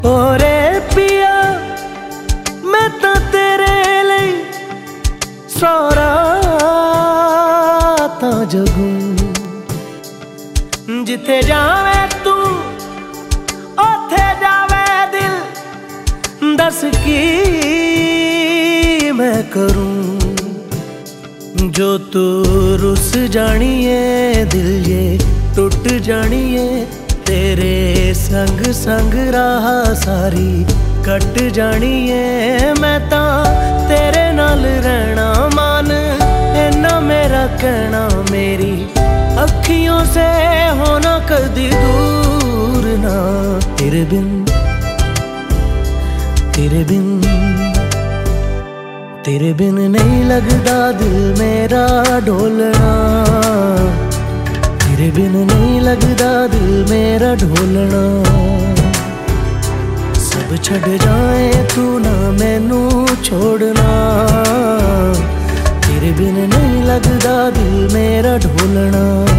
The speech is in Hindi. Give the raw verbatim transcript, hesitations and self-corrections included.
ओरे पिया मैं तो तेरे लिए सौ रातां जगूं, जिथे जावे तू ओथे जावे दिल, दस की मैं करूं। जो तू रुस जानिए दिल ये टुट जानिए, तेरे संग संग राह सारी कट जानिए। मैं तां तेरे नाल रहना मान, इन्ना मेरा कहना, मेरी अखियों से होना कदी दूर ना। तेरे बिन तेरे बिन तेरे बिन नहीं लगदा दिल मेरा ढोलना, तेरे बिन नहीं लगदा दिल मेरा ढोलना। सब छड़ जाए तू ना मैनू छोड़ना, तेरे बिन नहीं लगदा दिल मेरा ढोलना।